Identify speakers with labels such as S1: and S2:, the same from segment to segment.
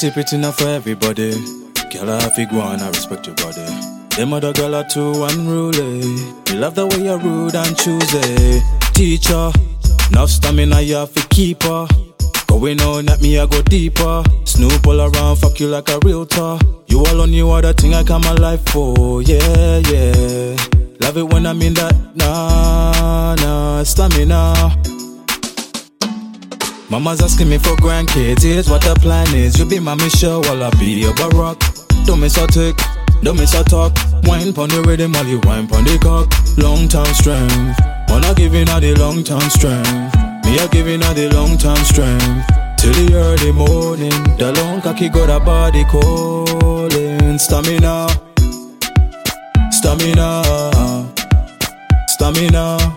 S1: pretty enough for everybody. Girl, I have go on, I respect your body. Them other girl are too unruly. You love the way you're rude and choosy. Teacher, enough stamina you have to keep her. Going on at me, I go deeper. Snoop all around, fuck you like a realtor. You all on you are the thing I come alive for. Yeah, yeah. Love it when I'm in that stamina. Mama's asking me for grandkids, here's what the plan is. You be my Michelle while I be your Barack. Don't miss a tick, don't miss a talk. Wine pon the rhythm while you wine pon the cock. Long term strength, wanna give you the long term strength. Me a giving her the long term strength. Till the early morning, the long cocky got a body calling. Stamina, stamina, stamina.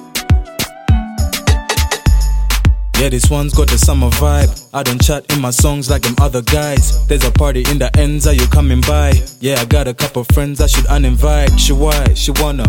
S1: Yeah, this one's got the summer vibe. I don't chat in my songs like them other guys. There's a party in the ends, are you coming by? Yeah, I got a couple friends I should uninvite. She why? She wanna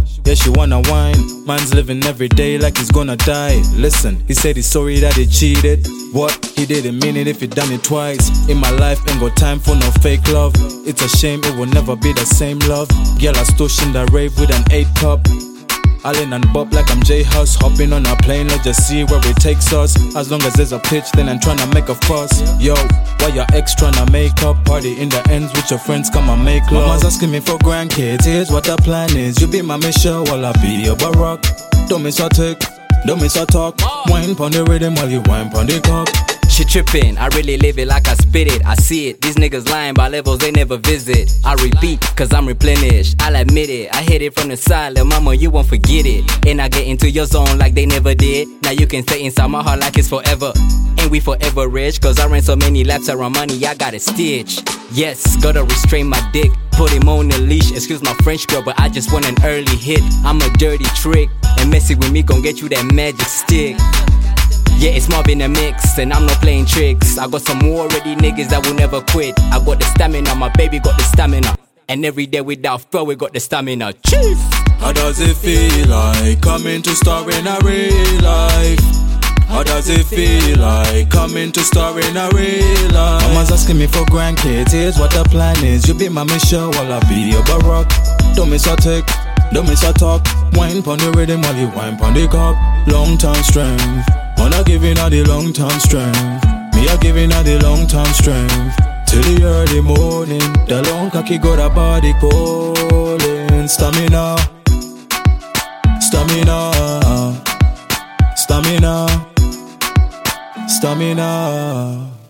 S1: wine. Man's living every day like he's gonna die. Listen, he said he's sorry that he cheated. What? He didn't mean it if he done it twice. In my life ain't got time for no fake love. It's a shame it will never be the same love. Girl, I stush in the rave with an 8 cup. Allen and Bob like I'm J-Hus. Hopping on a plane, let's just see where it takes us. As long as there's a pitch, then I'm tryna make a fuss. Yo, why your ex tryna make up? Party in the ends with your friends, come and make love. Mama's asking me for grandkids, here's what the plan is. You be my Michelle while I be your Barack. Don't miss a tick, don't miss a talk. Wine pon the rhythm while you wine pon the cock.
S2: She trippin', I really live it like I spit it. I see it, these niggas lying by levels they never visit. I repeat, cause I'm replenished, I'll admit it. I hit it from the side, little mama, you won't forget it. And I get into your zone like they never did. Now you can stay inside my heart like it's forever. Ain't we forever rich? Cause I ran so many laps around money, I got it stitched. Yes, gotta restrain my dick, put him on a leash. Excuse my French girl, but I just want an early hit. I'm a dirty trick, and messing with me gon' get you that magic stick. Yeah, it's more in the mix, and I'm not playing tricks. I got some more ready niggas that will never quit. I got the stamina, my baby got the stamina. And every day without fail, we got the stamina. Chief!
S1: How does it feel like coming to star in a real life? How does it feel like coming to star in a real life? Mama's asking me for grandkids, here's what the plan is. You be my Michelle while I be your Barack. Don't miss a tick, don't miss a talk. Wine pon the rhythm while you wine pon the cock. Long term strength, wanna give you the long term strength. Me a giving her the long term strength. Till the early morning, the long cocky got a body calling. Stamina, stamina, stamina, stamina.